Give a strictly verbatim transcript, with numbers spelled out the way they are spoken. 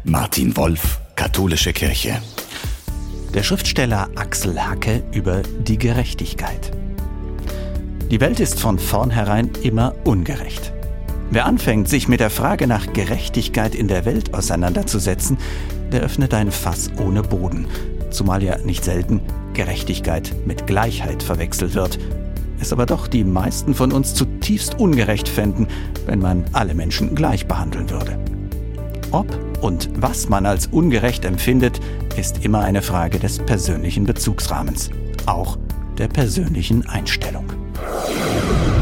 Martin Wolf, Katholische Kirche. Der Schriftsteller Axel Hacke über die Gerechtigkeit. Die Welt ist von vornherein immer ungerecht. Wer anfängt, sich mit der Frage nach Gerechtigkeit in der Welt auseinanderzusetzen, der öffnet ein Fass ohne Boden, zumal ja nicht selten Gerechtigkeit mit Gleichheit verwechselt wird. Es aber doch die meisten von uns zutiefst ungerecht fänden, wenn man alle Menschen gleich behandeln würde. Ob und was man als ungerecht empfindet, ist immer eine Frage des persönlichen Bezugsrahmens, auch der persönlichen Einstellung.